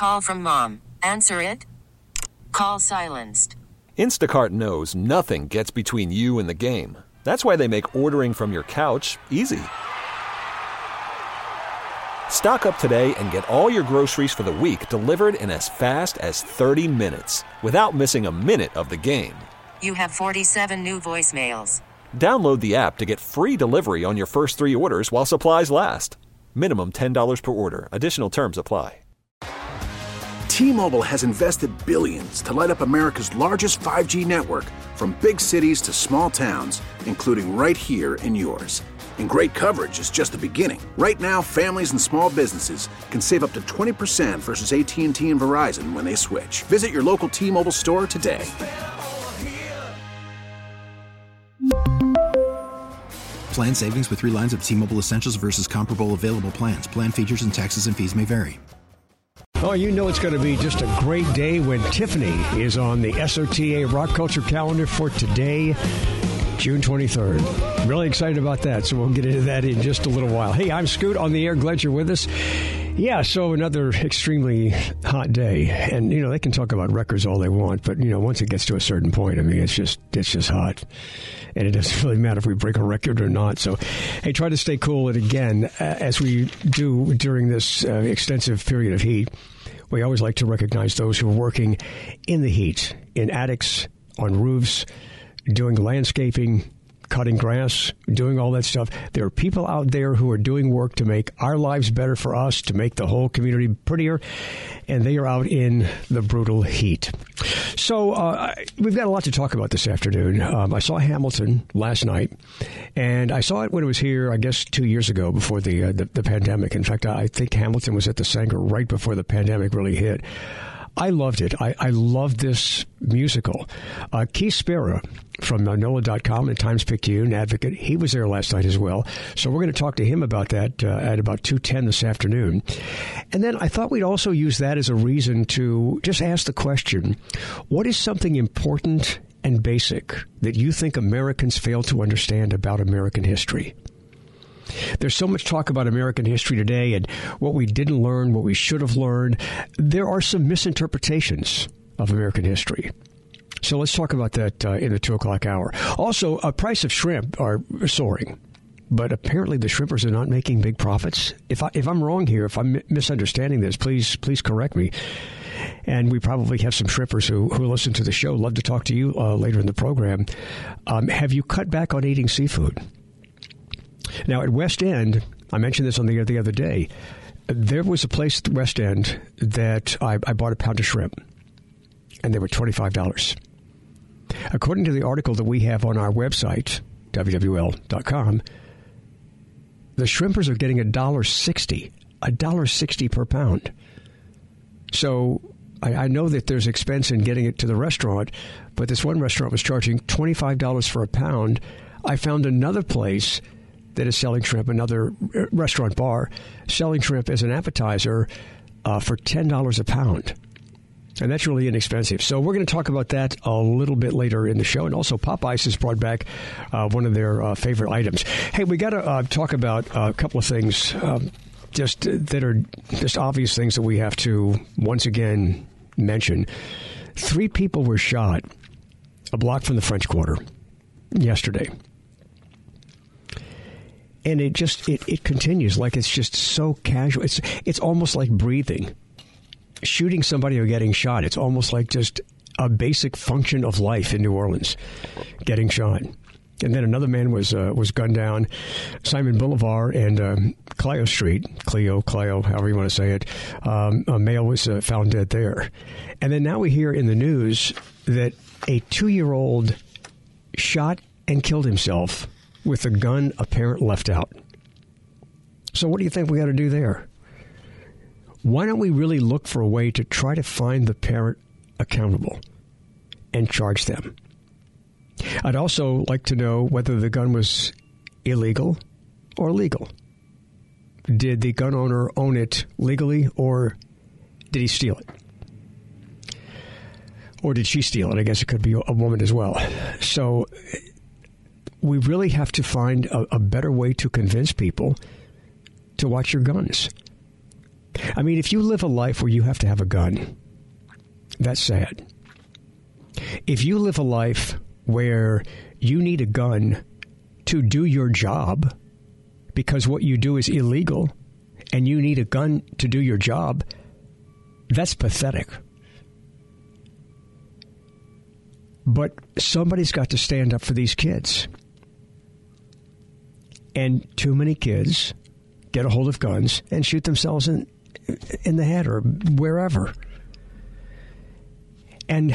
call from mom. Answer it. Call silenced. Instacart knows nothing gets between you and the game. That's why they make ordering from your couch easy. Stock up today and get all your groceries for the week delivered in as fast as 30 minutes without missing a minute of the game. You have 47 new voicemails. Download the app to get free delivery on your first 3 orders while supplies last. Minimum $10 per order. Additional terms apply. T-Mobile has invested billions to light up America's largest 5G network, from big cities to small towns, including right here in yours. And great coverage is just the beginning. Right now, families and small businesses can save up to 20% versus AT&T and Verizon when they switch. Visit your local T-Mobile store today. Plan savings with 3 lines of T-Mobile Essentials versus comparable available plans. Plan features and taxes and fees may vary. Oh, you know it's going to be just a great day when Tiffany is on the SOTA Rock Culture calendar for today, June 23rd. Really excited about that, so we'll get into that in just a little while. Hey, I'm Scoot on the air. Glad you're with us. Yeah, so another extremely hot day. And, they can talk about records all they want, but, once it gets to a certain point, I mean, it's just hot. And it doesn't really matter if we break a record or not. So, hey, try to stay cool. And again, as we do during this extensive period of heat, we always like to recognize those who are working in the heat, in attics, on roofs, doing landscaping, cutting grass, doing all that stuff. There are people out there who are doing work to make our lives better for us, to make the whole community prettier, and they are out in the brutal heat. So we've got a lot to talk about this afternoon. I saw Hamilton last night, and I saw it when it was here, I guess, 2 years ago before the pandemic. In fact, I think Hamilton was at the Sanger right before the pandemic really hit. I loved it. I loved this musical. Keith Spera from NOLA.com and Times-Picayune Advocate, he was there last night as well. So we're going to talk to him about that at about 2:10 this afternoon. And then I thought we'd also use that as a reason to just ask the question, what is something important and basic that you think Americans fail to understand about American history? There's so much talk about American history today and what we didn't learn, what we should have learned. There are some misinterpretations of American history. So let's talk about that in the 2 o'clock hour. Also, price of shrimp are soaring, but apparently the shrimpers are not making big profits. If I'm wrong here, if I'm misunderstanding this, please correct me. And we probably have some shrimpers who listen to the show. Love to talk to you later in the program. Have you cut back on eating seafood? Now, at West End, I mentioned this on the other day, there was a place at the West End that I bought a pound of shrimp, and they were $25. According to the article that we have on our website, WWL.com, the shrimpers are getting $1.60 per pound. So I know that there's expense in getting it to the restaurant, but this one restaurant was charging $25 for a pound. I found another place that is selling shrimp, another restaurant bar, selling shrimp as an appetizer for $10 a pound. And that's really inexpensive. So we're going to talk about that a little bit later in the show. And also Popeyes has brought back one of their favorite items. Hey, we got to talk about a couple of things that are just obvious things that we have to once again mention. 3 people were shot a block from the French Quarter yesterday. And it continues like it's just so casual. It's almost like breathing. Shooting somebody or getting shot, it's almost like just a basic function of life in New Orleans, getting shot. And then another man was gunned down, Simon Boulevard and Clio Street, Clio, however you want to say it. A male was found dead there. And then now we hear in the news that a 2-year-old shot and killed himself with the gun a parent left out. So what do you think we got to do there? Why don't we really look for a way to try to find the parent accountable and charge them? I'd also like to know whether the gun was illegal or legal. Did the gun owner own it legally, or did he steal it? Or did she steal it? I guess it could be a woman as well. So we really have to find a better way to convince people to watch your guns. I mean, if you live a life where you have to have a gun, that's sad. If you live a life where you need a gun to do your job because what you do is illegal and you need a gun to do your job, that's pathetic. But somebody's got to stand up for these kids. And too many kids get a hold of guns and shoot themselves in the head or wherever. And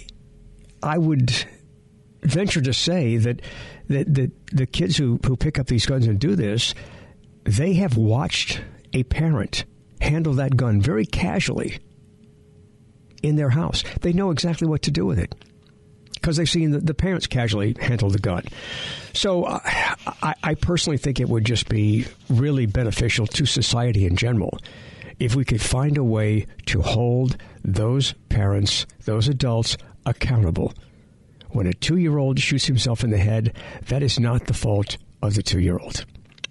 I would venture to say that the kids who pick up these guns and do this, they have watched a parent handle that gun very casually in their house. They know exactly what to do with it because they've seen the parents casually handle the gun. So I personally think it would just be really beneficial to society in general if we could find a way to hold those parents, those adults, accountable. When a 2-year-old shoots himself in the head, that is not the fault of the 2-year-old.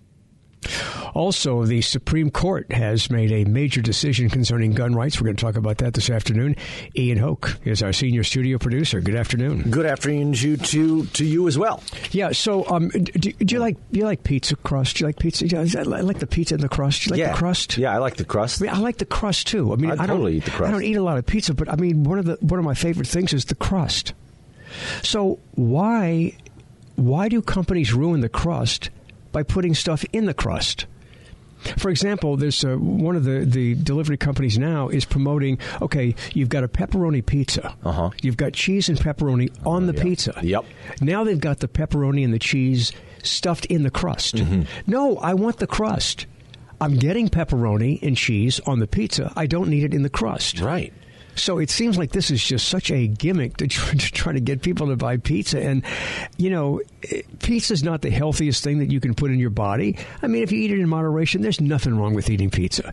Also, the Supreme Court has made a major decision concerning gun rights. We're going to talk about that this afternoon. Ian Hoke is our senior studio producer. Good afternoon. Good afternoon to you as well. Yeah. So, do you like pizza crust? Do you like pizza? I like the pizza and the crust. Do you like the crust? Yeah, I like the crust. I like the crust too. I mean, I don't eat the crust. I don't eat a lot of pizza, but I mean, one of my favorite things is the crust. So why do companies ruin the crust by putting stuff in the crust? For example, there's one of the delivery companies now is promoting, okay, you've got a pepperoni pizza. Uh-huh. You've got cheese and pepperoni on the pizza. Yep. Now they've got the pepperoni and the cheese stuffed in the crust. Mm-hmm. No, I want the crust. I'm getting pepperoni and cheese on the pizza. I don't need it in the crust. Right. So it seems like this is just such a gimmick to try to get people to buy pizza. And, you know, pizza is not the healthiest thing that you can put in your body. I mean, if you eat it in moderation, there's nothing wrong with eating pizza.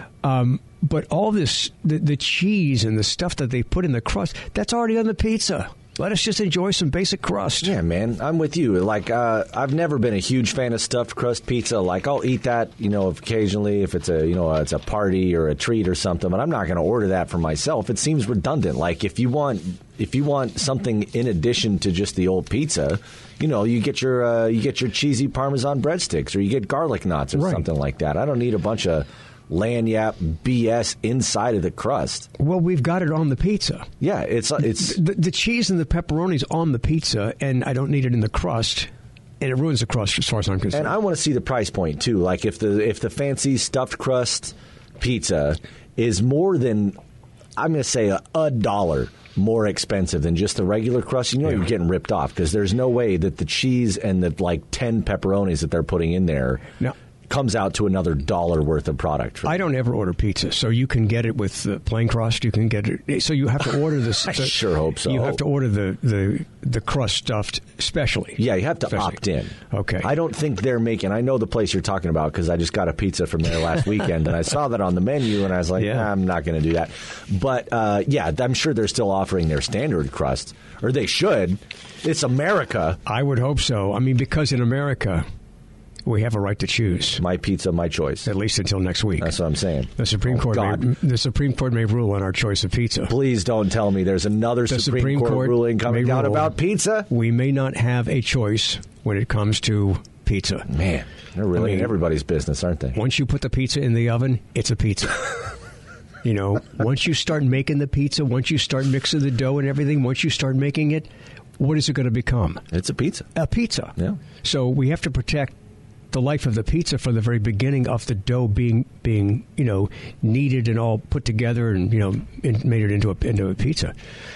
But all this, the cheese and the stuff that they put in the crust, that's already on the pizza. Let us just enjoy some basic crust. Yeah, man, I'm with you. Like, I've never been a huge fan of stuffed crust pizza. Like, I'll eat that, occasionally if it's it's a party or a treat or something. But I'm not going to order that for myself. It seems redundant. Like, if you want something in addition to just the old pizza, you get your cheesy Parmesan breadsticks, or you get garlic knots or something like that. I don't need a bunch of lanyap BS inside of the crust. Well, we've got it on the pizza. Yeah, it's the cheese and the pepperoni's on the pizza, and I don't need it in the crust, and it ruins the crust as far as I'm concerned. And I want to see the price point too. Like if the fancy stuffed crust pizza is more than, I'm going to say $1 more expensive than just the regular crust, you're getting ripped off, because there's no way that the cheese and the 10 pepperonis that they're putting in there comes out to another $1 worth of product. I don't ever order pizza, so you can get it with the plain crust. You can get it, so you have to order this. I sure hope so. You have to order the crust stuffed specially. Yeah, you have to opt in. Okay. I don't think they're making. I know the place you're talking about because I just got a pizza from there last weekend, and I saw that on the menu, and I was like, I'm not going to do that. But I'm sure they're still offering their standard crust, or they should. It's America. I would hope so. I mean, because in America, we have a right to choose. My pizza, my choice. At least until next week. That's what I'm saying. The Supreme Court may rule on our choice of pizza. Please don't tell me there's another Supreme Court ruling coming out about pizza. We may not have a choice when it comes to pizza. Man, they're really in everybody's business, aren't they? Once you put the pizza in the oven, it's a pizza. Once you start making the pizza, once you start mixing the dough and everything, once you start making it, what is it going to become? It's a pizza. A pizza. Yeah. So we have to protect the life of the pizza from the very beginning of the dough being kneaded and all put together and made it into a pizza.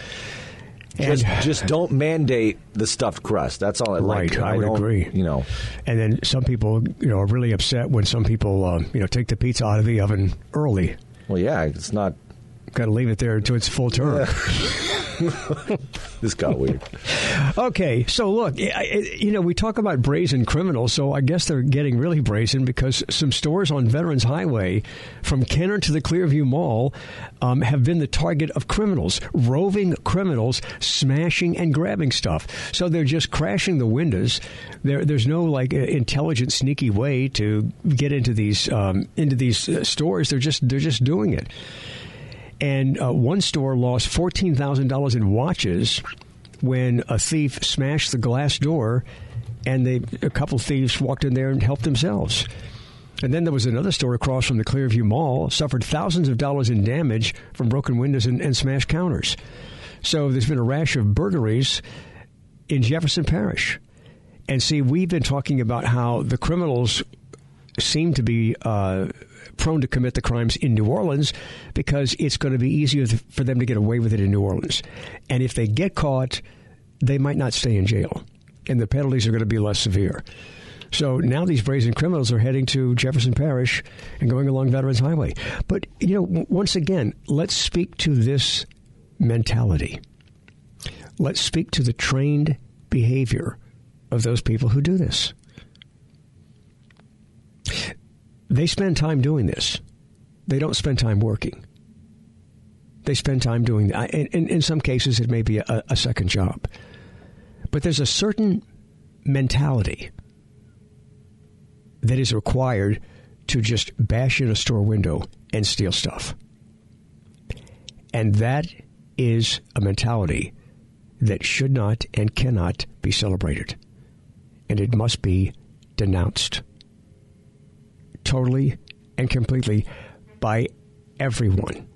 And just don't mandate the stuffed crust. That's all I like. I would agree. And then some people are really upset when some people take the pizza out of the oven early. Well, yeah, it's not. Got to leave it there until it's full term. This got weird. Okay, so look, we talk about brazen criminals, so I guess they're getting really brazen because some stores on Veterans Highway from Kenner to the Clearview Mall have been the target of criminals, roving criminals, smashing and grabbing stuff. So they're just crashing the windows. There's no intelligent, sneaky way to get into these stores. They're just doing it. And one store lost $14,000 in watches when a thief smashed the glass door, and a couple thieves walked in there and helped themselves. And then there was another store across from the Clearview Mall, suffered thousands of dollars in damage from broken windows and smashed counters. So there's been a rash of burglaries in Jefferson Parish. And see, we've been talking about how the criminals seem to be prone to commit the crimes in New Orleans because it's going to be easier for them to get away with it in New Orleans. And if they get caught, they might not stay in jail, and the penalties are going to be less severe. So now these brazen criminals are heading to Jefferson Parish and going along Veterans Highway. But, once again, let's speak to this mentality. Let's speak to the trained behavior of those people who do this. They spend time doing this. They don't spend time working. They spend time doing that. In some cases, it may be a second job. But there's a certain mentality that is required to just bash in a store window and steal stuff. And that is a mentality that should not and cannot be celebrated. And it must be denounced. Totally and completely by everyone.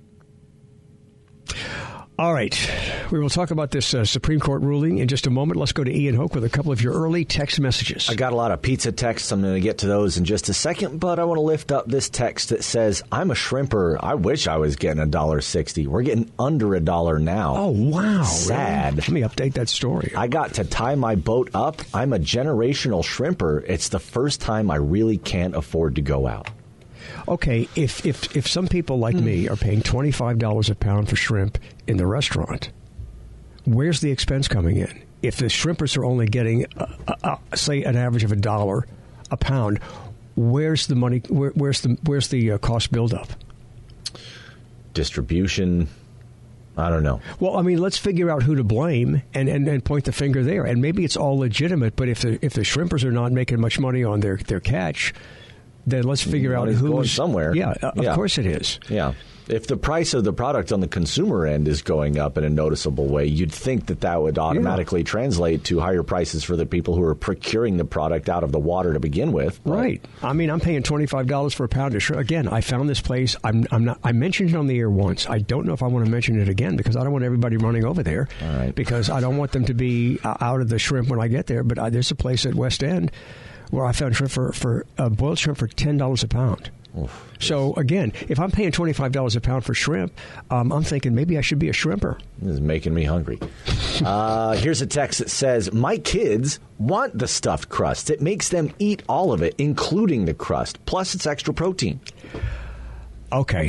All right. We will talk about this Supreme Court ruling in just a moment. Let's go to Ian Hoke with a couple of your early text messages. I got a lot of pizza texts. I'm going to get to those in just a second, but I want to lift up this text that says, I'm a shrimper. I wish I was getting $1.60. We're getting under $1 now. Oh, wow. Sad. Really? Let me update that story. I got to tie my boat up. I'm a generational shrimper. It's the first time I really can't afford to go out. Okay, if some people like me are paying $25 a pound for shrimp in the restaurant, where's the expense coming in? If the shrimpers are only getting, say, an average of $1 a pound, where's the money? Where's the cost buildup? Distribution. I don't know. Well, I mean, let's figure out who to blame and point the finger there. And maybe it's all legitimate, but if the shrimpers are not making much money on their catch, then let's figure out who's going somewhere. Yeah, of course it is. Yeah. If the price of the product on the consumer end is going up in a noticeable way, you'd think that would automatically translate to higher prices for the people who are procuring the product out of the water to begin with. Right. I mean, I'm paying $25 for a pound of shrimp. Again, I found this place. I mentioned it on the air once. I don't know if I want to mention it again because I don't want everybody running over there. All right. Because I don't want them to be out of the shrimp when I get there. But there's a place at West End where I found shrimp for boiled shrimp for $10 a pound. Oof. So, again, if I'm paying $25 a pound for shrimp, I'm thinking maybe I should be a shrimper. This is making me hungry. Here's a text that says, my kids want the stuffed crust. It makes them eat all of it, including the crust. Plus, it's extra protein. Okay.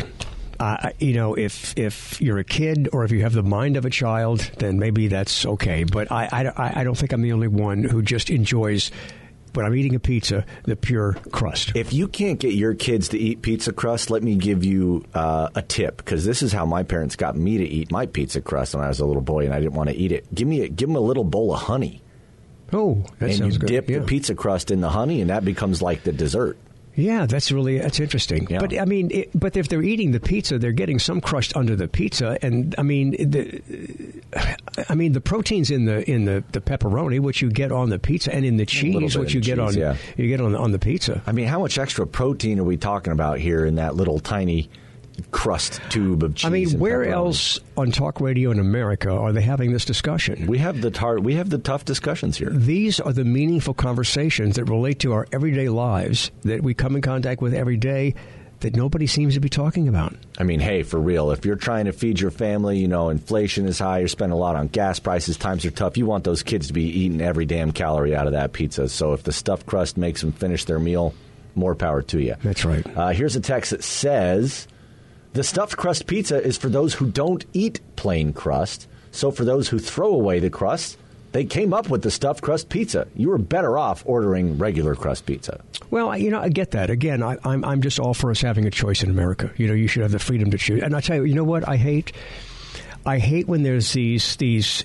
If you're a kid or if you have the mind of a child, then maybe that's okay. But I don't think I'm the only one who just enjoys, when I'm eating a pizza, the pure crust. If you can't get your kids to eat pizza crust, let me give you a tip, because this is how my parents got me to eat my pizza crust when I was a little boy and I didn't want to eat it. Give them a little bowl of honey. Oh, that sounds good. And you dip the pizza crust in the honey, and that becomes like the dessert. Yeah, that's interesting. Yeah. But I mean, but if they're eating the pizza, they're getting some crust under the pizza, and I mean, the protein's in the pepperoni, which you get on the pizza, and in the cheese, which you get on the pizza. I mean, how much extra protein are we talking about here in that little tiny crust tube of cheese? I mean, where else on talk radio in America are they having this discussion? We have the tough discussions here. These are the meaningful conversations that relate to our everyday lives that we come in contact with every day that nobody seems to be talking about. I mean, hey, for real, if you're trying to feed your family, inflation is high, you're spending a lot on gas prices, times are tough, you want those kids to be eating every damn calorie out of that pizza. So if the stuffed crust makes them finish their meal, more power to you. That's right. Here's a text that says, the stuffed crust pizza is for those who don't eat plain crust, So for those who throw away the crust, they came up with the stuffed crust pizza. You were better off ordering regular crust pizza. Well, I get that. Again, I'm just all for us having a choice in America. You should have the freedom to choose. And I tell you, you know what I hate? I hate when there's these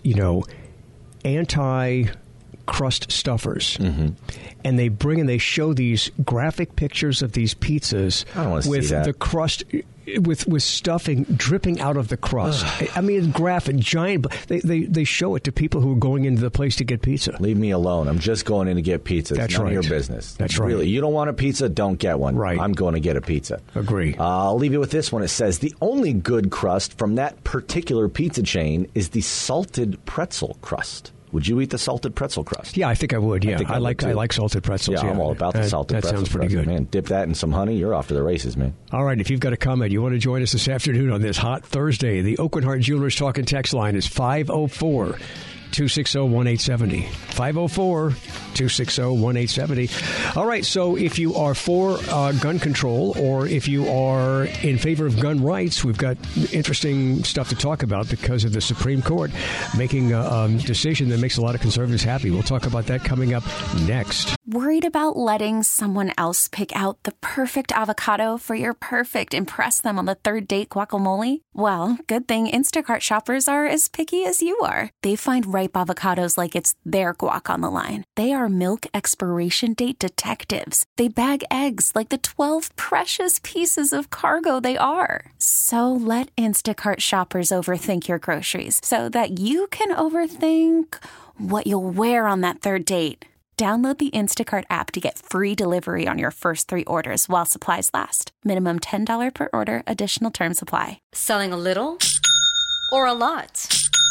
anti-crust stuffers, and they show these graphic pictures of these pizzas with the crust, with stuffing dripping out of the crust. I mean, it's graphic, giant. They show it to people who are going into the place to get pizza. Leave me alone. I'm just going in to get pizza. That's none right. of your business. That's right. Really, you don't want a pizza? Don't get one. Right. I'm going to get a pizza. Agree. I'll leave you with this one. It says the only good crust from that particular pizza chain is the salted pretzel crust. Would you eat the salted pretzel crust? Yeah, I think I would. Yeah, I like salted pretzels. Yeah, I'm all about the salted pretzel. That sounds pretty good. Man, dip that in some honey. You're off to the races, man. All right, if you've got a comment, you want to join us this afternoon on this hot Thursday, the Oakland Heart Jewelers Talk and Text line is 504-260-1870. 504-260-1870. All right, so if you are for gun control or if you are in favor of gun rights, we've got interesting stuff to talk about because of the Supreme Court making a decision that makes a lot of conservatives happy. We'll talk about that coming up next. Worried about letting someone else pick out the perfect avocado for your perfect impress them on the third date guacamole? Well, good thing Instacart shoppers are as picky as you are. They find ripe avocados like it's their guac on the line. They are milk expiration date detectives. They bag eggs like the 12 precious pieces of cargo they are. So let Instacart shoppers overthink your groceries so that you can overthink what you'll wear on that third date. Download the Instacart app to get free delivery on your first 3 orders while supplies last. Minimum $10 per order. Additional terms apply. Selling a little or a lot?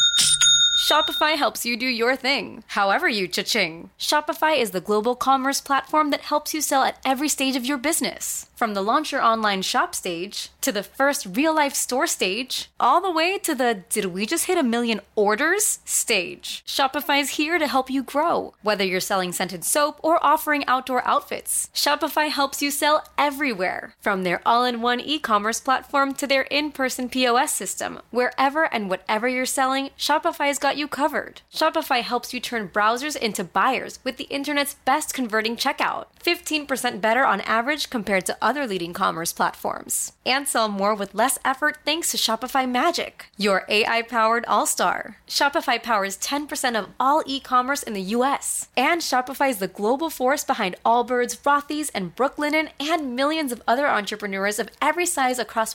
Shopify helps you do your thing, however you cha-ching. Shopify is the global commerce platform that helps you sell at every stage of your business. From the launch your online shop stage, to the first real-life store stage, all the way to the did we just hit 1 million orders stage. Shopify's here to help you grow. Whether you're selling scented soap or offering outdoor outfits, Shopify helps you sell everywhere. From their all-in-one e-commerce platform to their in-person POS system, wherever and whatever you're selling, Shopify's got you covered. Shopify helps you turn browsers into buyers with the internet's best converting checkout. 15% better on average compared to other leading commerce platforms. And sell more with less effort thanks to Shopify Magic, your AI-powered all-star. Shopify powers 10% of all e-commerce in the U.S. And Shopify is the global force behind Allbirds, Rothy's, and Brooklinen, and millions of other entrepreneurs of every size across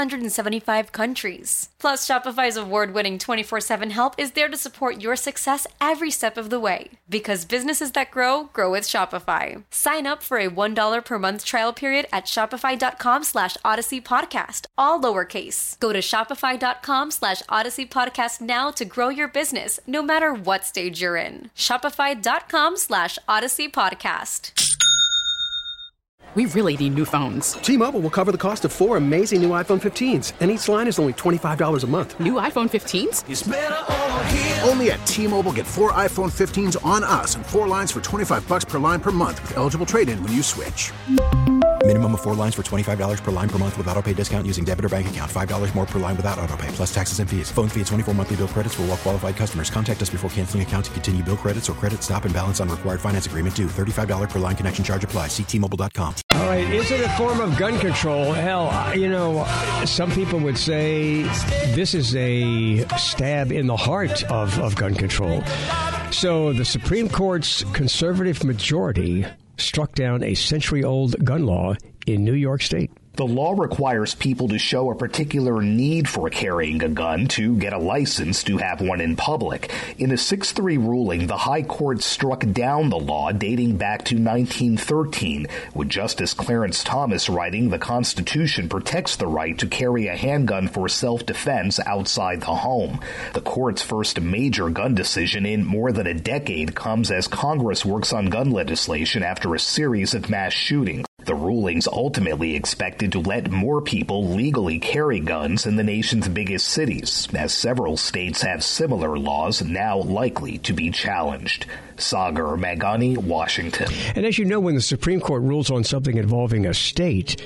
175 countries. Plus, Shopify's award-winning 24/7 help is there to support your success every step of the way. Because businesses that grow, grow with Shopify. Sign up for a $1 per month trial period at shopify.com/Odyssey Podcast, all lowercase. Go to shopify.com/Odyssey Podcast now to grow your business, no matter what stage you're in. Shopify.com/Odyssey Podcast. We really need new phones. T-Mobile will cover the cost of 4 amazing new iPhone 15s, and each line is only $25 a month. New iPhone 15s? It's better over here. Only at T-Mobile, get 4 iPhone 15s on us and 4 lines for $25 per line per month with eligible trade-in when you switch. Minimum of 4 lines for $25 per line per month with autopay discount using debit or bank account. $5 more per line without autopay, plus taxes and fees. Phone fee at 24 monthly bill credits for well-qualified customers. Contact us before canceling account to continue bill credits or credit stop and balance on required finance agreement due. $35 per line connection charge applies. See T-Mobile.com. All right, is it a form of gun control? Hell, some people would say this is a stab in the heart of gun control. So the Supreme Court's conservative majority struck down a century-old gun law in New York State. The law requires people to show a particular need for carrying a gun to get a license to have one in public. In a 6-3 ruling, the High Court struck down the law dating back to 1913, with Justice Clarence Thomas writing, "The Constitution protects the right to carry a handgun for self-defense outside the home." The court's first major gun decision in more than a decade comes as Congress works on gun legislation after a series of mass shootings. The rulings ultimately expected to let more people legally carry guns in the nation's biggest cities, as several states have similar laws now likely to be challenged. Sagar Magani, Washington. And as you know, when the Supreme Court rules on something involving a state,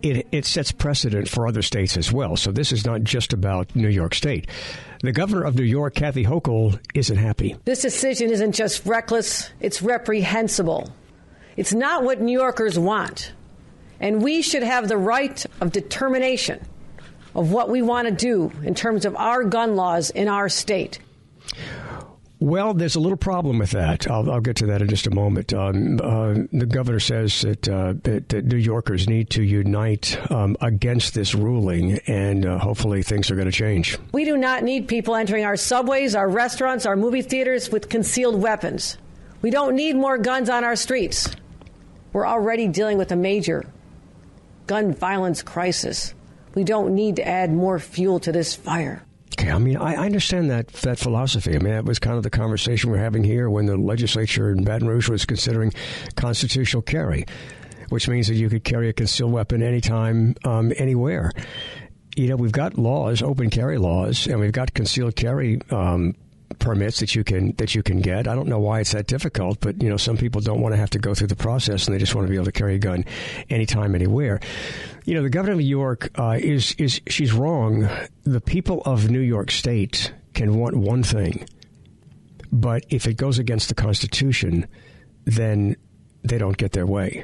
it sets precedent for other states as well. So this is not just about New York State. The governor of New York, Kathy Hochul, isn't happy. This decision isn't just reckless, it's reprehensible. It's not what New Yorkers want. And we should have the right of determination of what we want to do in terms of our gun laws in our state. Well, there's a little problem with that. I'll get to that in just a moment. The governor says that New Yorkers need to unite against this ruling, and hopefully things are going to change. We do not need people entering our subways, our restaurants, our movie theaters with concealed weapons. We don't need more guns on our streets. We're already dealing with a major gun violence crisis. We don't need to add more fuel to this fire. Okay, I mean, I understand that philosophy. I mean, that was kind of the conversation we're having here when the legislature in Baton Rouge was considering constitutional carry, which means that you could carry a concealed weapon anytime, anywhere. You know, we've got laws, open carry laws, and we've got concealed carry permits that you can get. I don't know why it's that difficult, but, you know, some people don't want to have to go through the process, and they just want to be able to carry a gun anytime, anywhere. You know, the governor of New York she's wrong. The people of New York State can want one thing, but if it goes against the Constitution, then they don't get their way.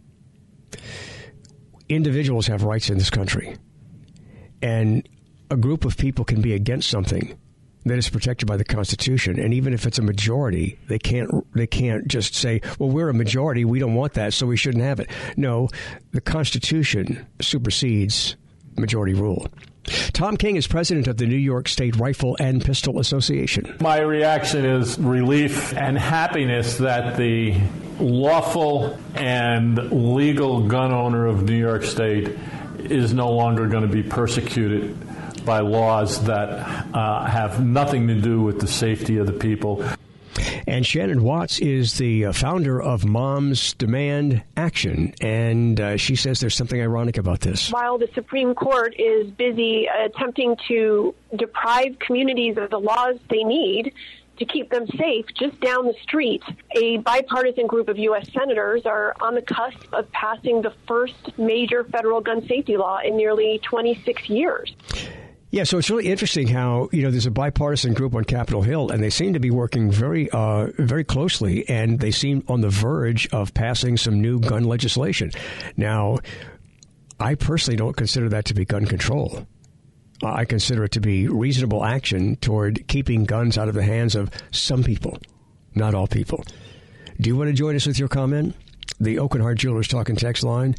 Individuals have rights in this country, and a group of people can be against something that is protected by the Constitution, and even if it's a majority, they can't just say, well, we're a majority, we don't want that, so we shouldn't have it. No, the Constitution supersedes majority rule. Tom King is president of the New York State Rifle and Pistol Association. My reaction is relief and happiness that the lawful and legal gun owner of New York State is no longer going to be persecuted by laws that have nothing to do with the safety of the people. And Shannon Watts is the founder of Moms Demand Action, and she says there's something ironic about this. While the Supreme Court is busy attempting to deprive communities of the laws they need to keep them safe, just down the street, a bipartisan group of U.S. senators are on the cusp of passing the first major federal gun safety law in nearly 26 years. Yeah, so it's really interesting how, you know, there's a bipartisan group on Capitol Hill, and they seem to be working very closely, and they seem on the verge of passing some new gun legislation. Now, I personally don't consider that to be gun control. I consider it to be reasonable action toward keeping guns out of the hands of some people, not all people. Do you want to join us with your comment? The Oakenhart Jewelers Talk and Text line,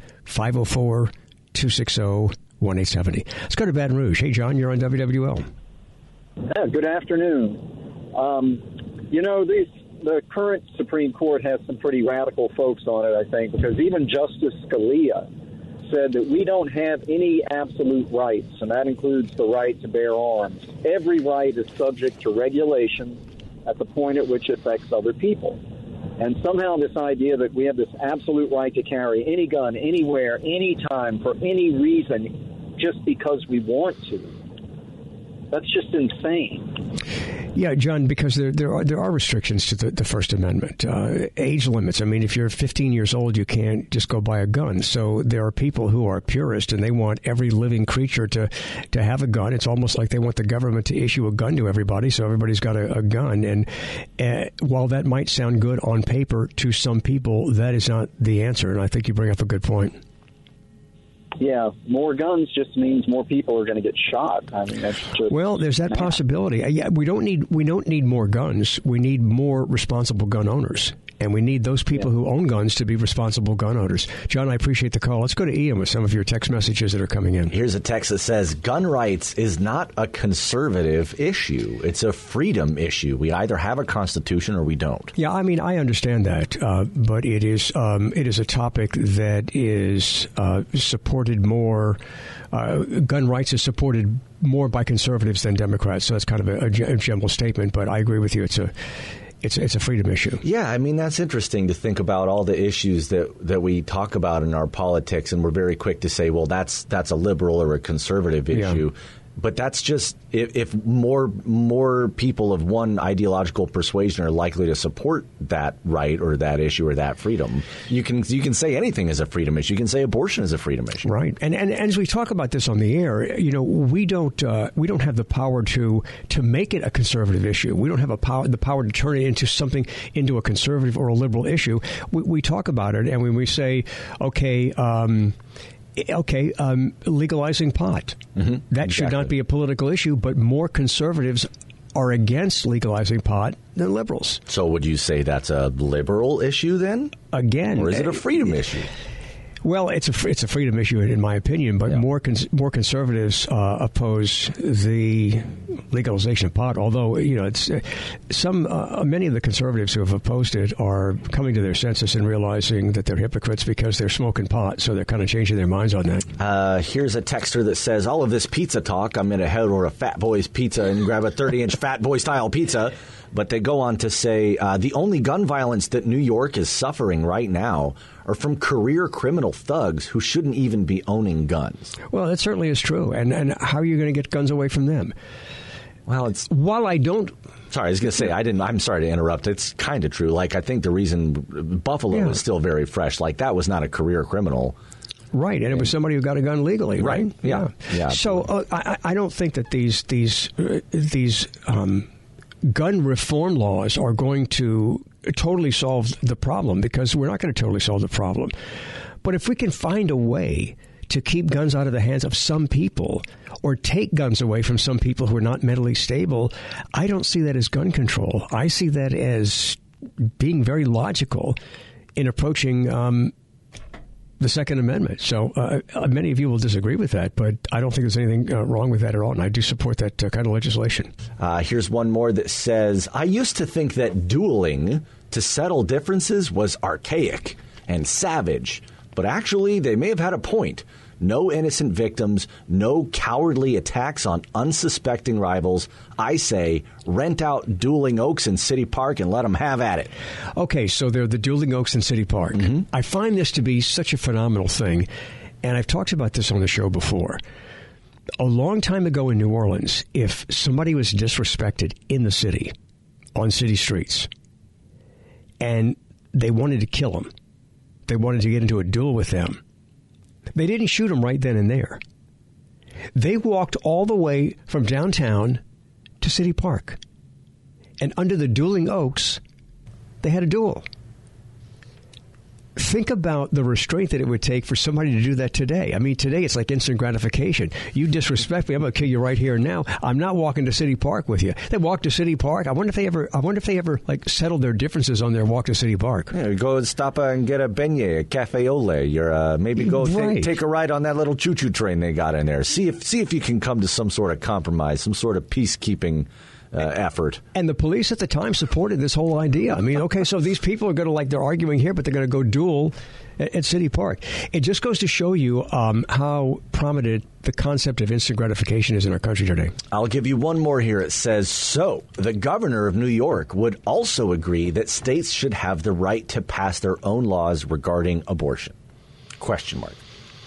504-260-1870. Let's go to Baton Rouge. Hey, John, you're on WWL. Yeah, good afternoon. You know, the current Supreme Court has some pretty radical folks on it, I think, because even Justice Scalia said that we don't have any absolute rights, and that includes the right to bear arms. Every right is subject to regulation at the point at which it affects other people. And somehow this idea that we have this absolute right to carry any gun, anywhere, anytime, for any reason, just because we want to, that's just insane. Yeah, John, because there are restrictions to the First Amendment. Age limits. I mean, if you're 15 years old, you can't just go buy a gun. So there are people who are purist, and they want every living creature to have a gun. It's almost like they want the government to issue a gun to everybody, so everybody's got a gun. And while that might sound good on paper to some people, that is not the answer. And I think you bring up a good point. Yeah, more guns just means more people are going to get shot. I mean, that's just well, there's that possibility. Yeah, we don't need more guns. We need more responsible gun owners, and we need those people who own guns to be responsible gun owners. John, I appreciate the call. Let's go to Ian with some of your text messages that are coming in. Here's a text that says, gun rights is not a conservative issue. It's a freedom issue. We either have a constitution or we don't. Yeah, I mean, I understand that, but it is a topic that is supported more. Gun rights is supported more by conservatives than Democrats, so that's kind of a general statement, but I agree with you. It's a freedom issue. Yeah, I mean, that's interesting to think about all the issues that we talk about in our politics, and we're very quick to say, well, that's a liberal or a conservative issue. But that's just if more people of one ideological persuasion are likely to support that right or that issue or that freedom, you can say anything is a freedom issue. You can say abortion is a freedom issue. Right. And as we talk about this on the air, we don't have the power to make it a conservative issue. We don't have the power to turn it into a conservative or a liberal issue. We talk about it, and when we say, legalizing pot. Mm-hmm. That should not be a political issue, but more conservatives are against legalizing pot than liberals. So would you say that's a liberal issue then? Again. Or is it a freedom issue? Well, it's a freedom issue in my opinion, but more conservatives oppose the legalization of pot. Although it's many of the conservatives who have opposed it are coming to their senses and realizing that they're hypocrites because they're smoking pot, so they're kind of changing their minds on that. Here's a texter that says, "All of this pizza talk, I'm going to head over to Fat Boy's Pizza and grab a 30-inch Fat Boy style pizza." But they go on to say the only gun violence that New York is suffering right now are from career criminal thugs who shouldn't even be owning guns. Well, that certainly is true. And how are you going to get guns away from them? Well, while I don't... Sorry, I was going to say, I'm sorry to interrupt. It's kind of true. Like, I think the reason Buffalo is still very fresh, like, that was not a career criminal. Right, and it was somebody who got a gun legally, right? Yeah. So I don't think that these gun reform laws are going to totally solve the problem, because we're not going to totally solve the problem. But if we can find a way to keep guns out of the hands of some people or take guns away from some people who are not mentally stable, I don't see that as gun control. I see that as being very logical in approaching the Second Amendment. So many of you will disagree with that, but I don't think there's anything wrong with that at all, and I do support that kind of legislation. Here's one more that says, "I used to think that dueling to settle differences was archaic and savage, but actually they may have had a point. No innocent victims, no cowardly attacks on unsuspecting rivals. I say, rent out Dueling Oaks in City Park and let them have at it." Okay, so they're the Dueling Oaks in City Park. Mm-hmm. I find this to be such a phenomenal thing, and I've talked about this on the show before. A long time ago in New Orleans, if somebody was disrespected in the city, on city streets, and they wanted to kill them, they wanted to get into a duel with them, they didn't shoot him right then and there. They walked all the way from downtown to City Park. And under the Dueling Oaks, they had a duel. Think about the restraint that it would take for somebody to do that today. I mean, today it's like instant gratification. You disrespect me, I'm going to kill you right here and now. I'm not walking to City Park with you. They walk to City Park. I wonder if they ever like settled their differences on their walk to City Park. Yeah, go stop and get a beignet, a cafe au lait. Maybe go take a ride on that little choo-choo train they got in there. See if you can come to some sort of compromise, some sort of peacekeeping effort. And the police at the time supported this whole idea. I mean, okay, so these people are going to, they're arguing here, but they're going to go duel at City Park. It just goes to show you how prominent the concept of instant gratification is in our country today. I'll give you one more here. It says, so the governor of New York would also agree that states should have the right to pass their own laws regarding abortion. Question mark.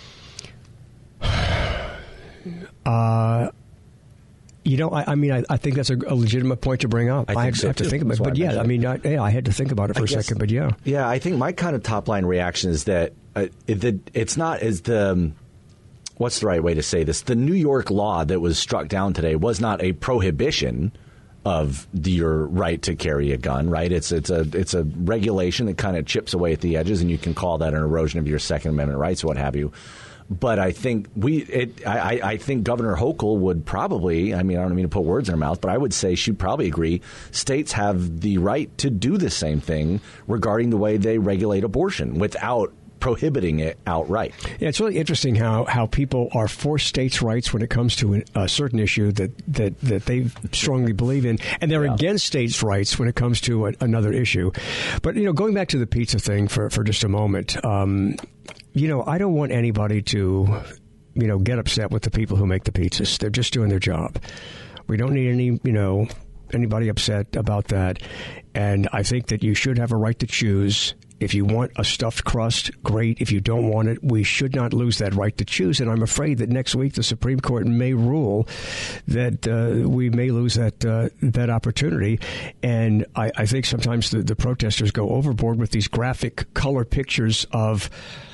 I think that's a legitimate point to bring up. I have to think about it. But yeah, I had to think about it for a second, but yeah. Yeah, I think my kind of top-line reaction is that it's not as what's the right way to say this? The New York law that was struck down today was not a prohibition of your right to carry a gun, right? It's a regulation that kind of chips away at the edges, and you can call that an erosion of your Second Amendment rights, what have you. But I think I think Governor Hochul would probably, I don't mean to put words in her mouth, but I would say she'd probably agree states have the right to do the same thing regarding the way they regulate abortion without prohibiting it outright. Yeah, it's really interesting how people are for states' rights when it comes to a certain issue that they strongly believe in, and they're against states' rights when it comes to another issue. But, going back to the pizza thing for just a moment, I don't want anybody to, get upset with the people who make the pizzas. They're just doing their job. We don't need anybody upset about that. And I think that you should have a right to choose If you want a stuffed crust, great. If you don't want it, we should not lose that right to choose. And I'm afraid that next week the Supreme Court may rule that we may lose that opportunity. And I think sometimes the protesters go overboard with these graphic color pictures of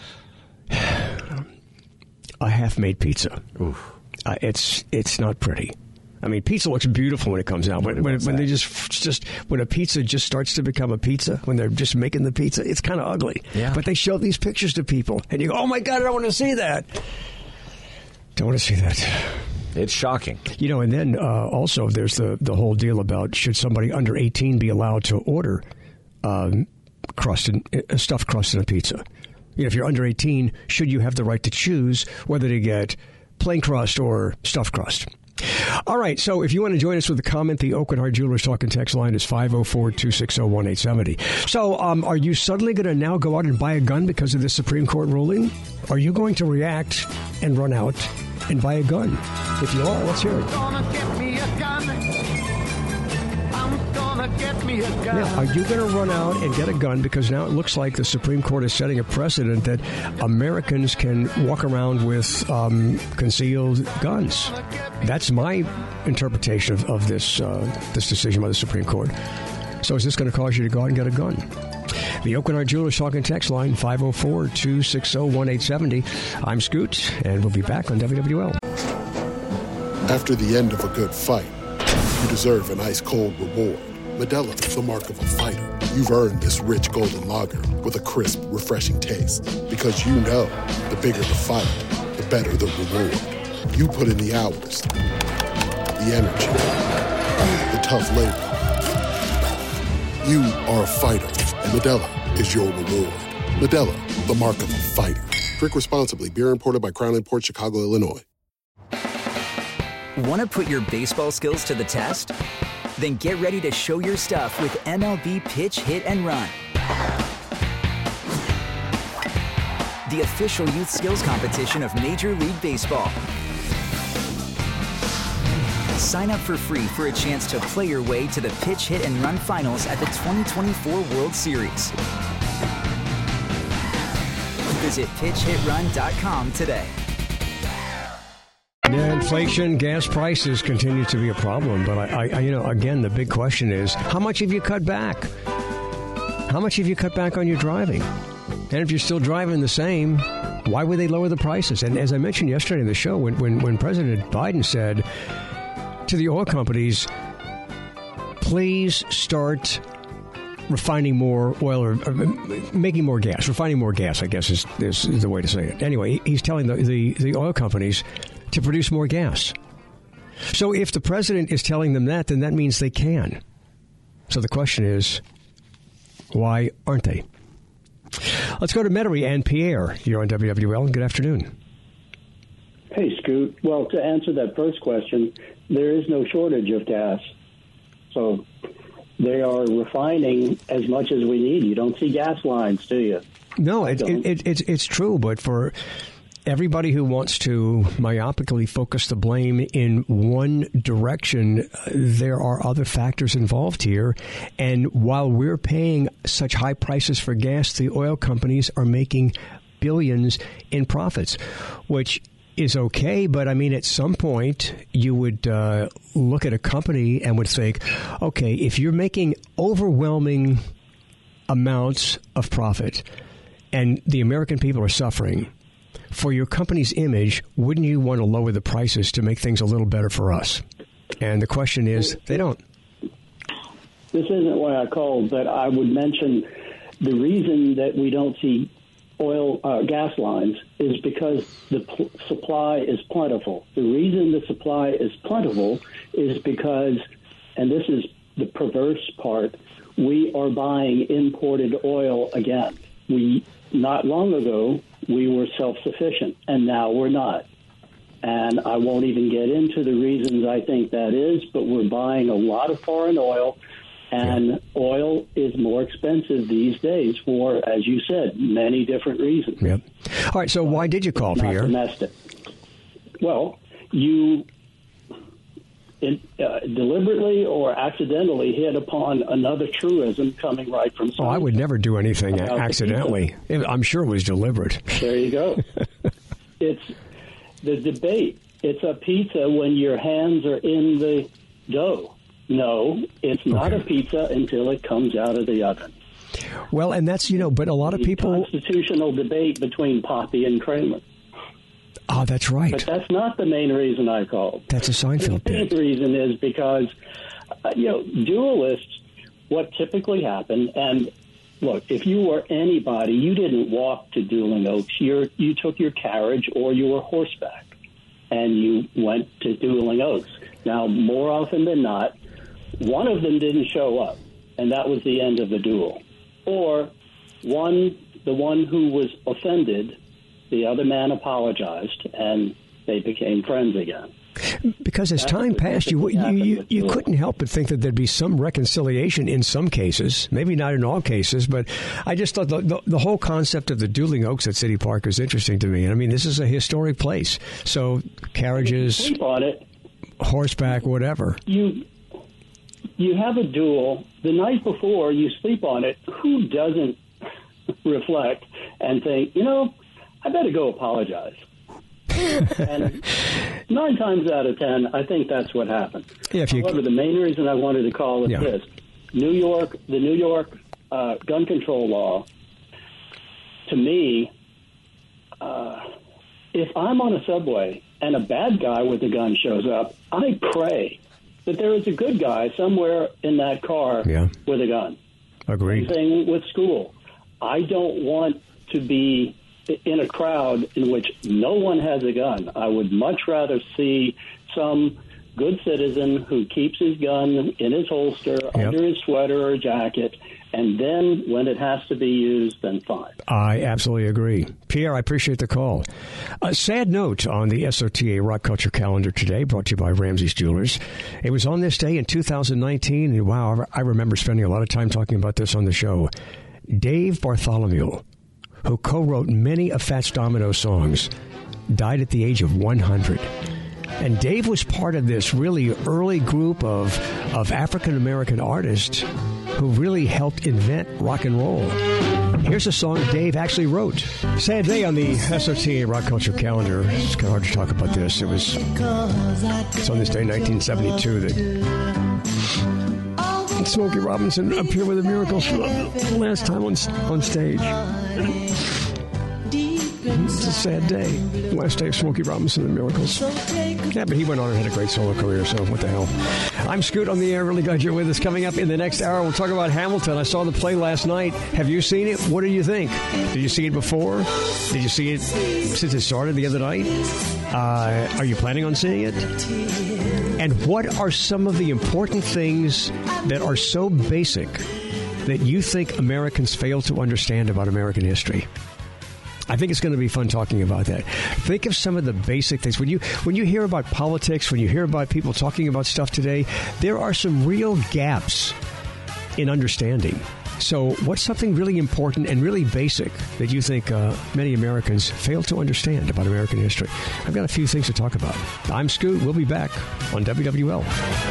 a half-made pizza. It's not pretty. I mean, pizza looks beautiful when it comes out. When they just when a pizza just starts to become a pizza, when they're just making the pizza, it's kind of ugly. Yeah. But they show these pictures to people, and you go, "Oh my God, I don't want to see that." Don't want to see that. It's shocking. You know, and then also there's the whole deal about should somebody under 18 be allowed to order stuffed crust in a pizza? You know, if you're under 18, should you have the right to choose whether to get plain crust or stuffed crust? All right, so if you want to join us with a comment, the Oak and Hart Jewelers talk and text line is 504-260-1870. So are you suddenly going to now go out and buy a gun because of this Supreme Court ruling? Are you going to react and run out and buy a gun? If you are, let's hear it. Now, are you going to run out and get a gun because now it looks like the Supreme Court is setting a precedent that Americans can walk around with concealed guns? That's my interpretation of this decision by the Supreme Court. So is this going to cause you to go out and get a gun? The Oak and Hart Jewelers talk and text line 504-260-1870. I'm Scoot, and we'll be back on WWL. After the end of a good fight, you deserve an ice-cold reward. Modelo is the mark of a fighter. You've earned this rich golden lager with a crisp, refreshing taste. Because you know, the bigger the fight, the better the reward. You put in the hours, the energy, the tough labor. You are a fighter, and Modelo is your reward. Modelo, the mark of a fighter. Drink responsibly. Beer imported by Crown Imports, Chicago, Illinois. Want to put your baseball skills to the test? Then get ready to show your stuff with MLB Pitch, Hit, and Run. The official youth skills competition of Major League Baseball. Sign up for free for a chance to play your way to the Pitch, Hit, and Run finals at the 2024 World Series. Visit pitchhitrun.com today. Yeah, inflation, gas prices continue to be a problem, but I again, the big question is, how much have you cut back? How much have you cut back on your driving? And if you're still driving the same, why would they lower the prices? And as I mentioned yesterday in the show, when President Biden said to the oil companies, please start refining more oil or making more gas, refining more gas, I guess is the way to say it. Anyway, he's telling the oil companies to produce more gas. So if the president is telling them that, then that means they can. So the question is, why aren't they? Let's go to Metairie and Pierre. You're on WWL. Good afternoon. Hey, Scoot. Well, to answer that first question, there is no shortage of gas. So they are refining as much as we need. You don't see gas lines, do you? No, it's true. But for everybody who wants to myopically focus the blame in one direction, there are other factors involved here. And while we're paying such high prices for gas, the oil companies are making billions in profits, which is okay. But I mean, at some point, you would look at a company and would think, okay, if you're making overwhelming amounts of profit and the American people are suffering, for your company's image, wouldn't you want to lower the prices to make things a little better for us? And the question is, they don't. This isn't why I called, but I would mention the reason that we don't see gas lines is because the supply is plentiful. The reason the supply is plentiful is because, and this is the perverse part, we are buying imported oil again. Not long ago, we were self-sufficient, and now we're not. And I won't even get into the reasons I think that is, but we're buying a lot of foreign oil, and oil is more expensive these days for, as you said, many different reasons. Yep. All right, so why did you call, Pierre? Domestic. Well, deliberately or accidentally hit upon another truism coming right from Seinfeld. Oh, I would never do anything accidentally. I'm sure it was deliberate. There you go. It's the debate. It's a pizza when your hands are in the dough. No, it's not a pizza until it comes out of the oven. Well, and that's, but a lot of people... Constitutional debate between Poppy and Kramer. Oh, that's right. But that's not the main reason I called. That's a Seinfeld bit. The main reason is because, duelists, what typically happened, and look, if you were anybody, you didn't walk to Dueling Oaks. You took your carriage or you were horseback, and you went to Dueling Oaks. Now, more often than not, one of them didn't show up, and that was the end of the duel. Or the one who was offended, the other man apologized, and they became friends again. Because as time passed, you couldn't help but think that there'd be some reconciliation in some cases, maybe not in all cases, but I just thought the whole concept of the Dueling Oaks at City Park is interesting to me. I mean, this is a historic place, so carriages, sleep on it, horseback, whatever. You have a duel. The night before, you sleep on it. Who doesn't reflect and think, I better go apologize? And 9 times out of 10, I think that's what happened. However, the main reason I wanted to call is this. The New York gun control law, to me, if I'm on a subway and a bad guy with a gun shows up, I pray that there is a good guy somewhere in that car with a gun. Agreed. Same thing with school. I don't want to be in a crowd in which no one has a gun. I would much rather see some good citizen who keeps his gun in his holster, under his sweater or jacket, and then when it has to be used, then fine. I absolutely agree. Pierre, I appreciate the call. A sad note on the SOTA Rock Culture Calendar today, brought to you by Ramsey's Jewelers. It was on this day in 2019, and wow, I remember spending a lot of time talking about this on the show. Dave Bartholomew, who co-wrote many of Fats Domino songs, died at the age of 100. And Dave was part of this really early group of African-American artists who really helped invent rock and roll. Here's a song Dave actually wrote. Sad day on the SOTA Rock Culture Calendar. It's kind of hard to talk about this. It's on this day, 1972, that Smokey Robinson appeared with the Miracles for the last time on stage. It's a sad day. Last day of Smokey Robinson and the Miracles. Yeah, but he went on and had a great solo career, so what the hell. I'm Scoot on the air. Really glad you're with us. Coming up in the next hour, we'll talk about Hamilton. I saw the play last night. Have you seen it? What do you think? Did you see it before? Did you see it since it started the other night? Are you planning on seeing it? And what are some of the important things that are so basic that you think Americans fail to understand about American history? I think it's going to be fun talking about that. Think of some of the basic things. When you hear about politics, when you hear about people talking about stuff today, there are some real gaps in understanding. So what's something really important and really basic that you think many Americans fail to understand about American history? I've got a few things to talk about. I'm Scoot. We'll be back on WWL.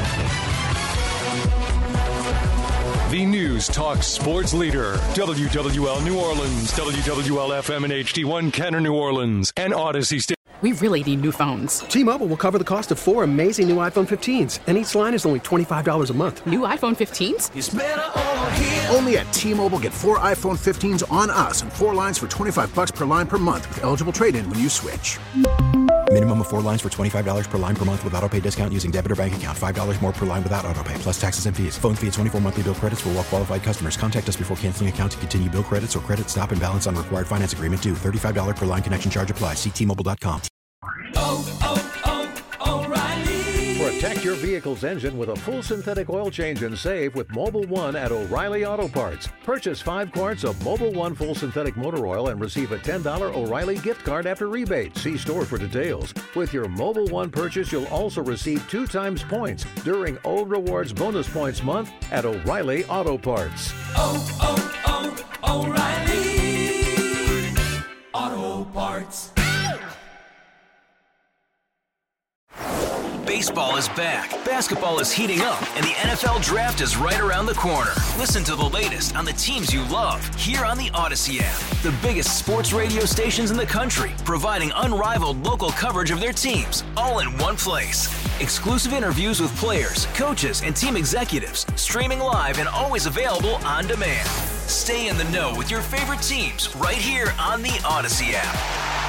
The News Talk Sports Leader, WWL New Orleans, WWL FM and HD1 Kenner New Orleans, and Odyssey State. We really need new phones. T-Mobile will cover the cost of 4 amazing new iPhone 15s, and each line is only $25 a month. New iPhone 15s? It's better over here. Only at T-Mobile, get 4 iPhone 15s on us and 4 lines for $25 per line per month with eligible trade-in when you switch. Minimum of 4 lines for $25 per line per month with autopay discount using debit or bank account. $5 more per line without autopay, plus taxes and fees. Phone fee at 24 monthly bill credits for well-qualified customers. Contact us before canceling account to continue bill credits or credit stop and balance on required finance agreement due. $35 per line connection charge applies. See T-Mobile.com. O'Reilly. Protect your vehicle's engine with a full synthetic oil change and save with Mobil 1 at O'Reilly Auto Parts. Purchase 5 quarts of Mobil 1 full synthetic motor oil and receive a $10 O'Reilly gift card after rebate. See store for details. With your Mobil 1 purchase, you'll also receive 2 times points during O Rewards Bonus Points Month at O'Reilly Auto Parts. O'Reilly Auto Parts. Baseball is back, basketball is heating up, and the NFL Draft is right around the corner. Listen to the latest on the teams you love here on the Odyssey app. The biggest sports radio stations in the country, providing unrivaled local coverage of their teams, all in one place. Exclusive interviews with players, coaches, and team executives, streaming live and always available on demand. Stay in the know with your favorite teams right here on the Odyssey app.